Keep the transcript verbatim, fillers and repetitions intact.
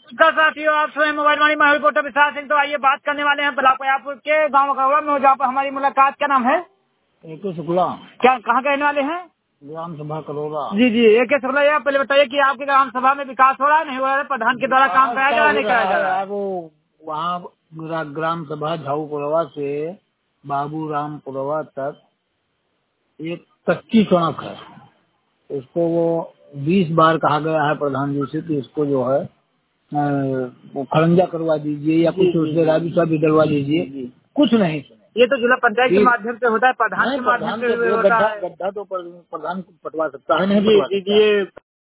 नमस्कार साथियों, आप स्वयं मोबाइल वाणी मैं रिपोर्टर विशाल सिंह। तो आइए बात करने वाले हैं बलापयापुर के गांव का में, जहाँ पर हमारी मुलाकात। क्या नाम है? ए के शुक्ला। क्या कहाँ के रहने वाले हैं? ग्राम सभा करोड़ा। जी जी, ए के शुक्ला। आप पहले बताइए कि आपके ग्राम सभा में विकास हो रहा है नहीं हो रहा है? प्रधान के द्वारा काम कराया जा रहा है नहीं कराया जा रहा है? वो वहाँ ग्राम सभा झाऊपुरवा से बाबू राम पुरवा तक एक कच्ची सड़क है। इसको वो बीस बार कहा गया है प्रधान जी से कि इसको जो है अ, वो खरंजा करवा दीजिए या कुछ उससे राजस्व भी डलवा दीजिए। कुछ नहीं सुने। ये तो जिला पंचायत के माध्यम से होता है, प्रधान के माध्यम से होता है। गड्ढा गड्ढा तो प्रधान पटवा सकता है, नहीं जी पटवा जी सकता जी, है। ये